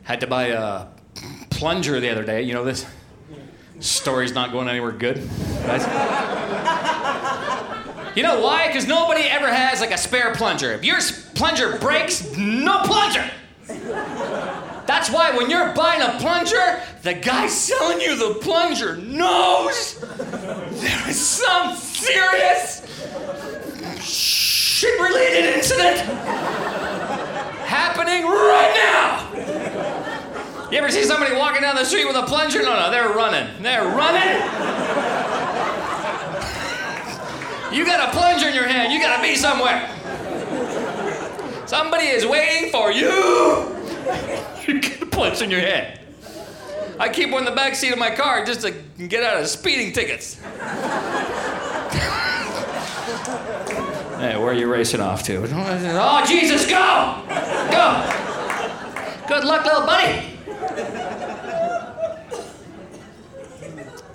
Had to buy a plunger the other day. You know this story's not going anywhere good. Guys? You know why? Because nobody ever has like a spare plunger. If your plunger breaks, no plunger. That's why when you're buying a plunger, the guy selling you the plunger knows there is some serious shit-related incident happening right now. You ever see somebody walking down the street with a plunger? No, they're running. They're running. You got a plunger in your hand. You got to be somewhere. Somebody is waiting for you. You get a plunger in your head. I keep one in the back seat of my car just to get out of speeding tickets. Hey, where are you racing off to? Oh, Jesus, go! Go! Good luck, little buddy.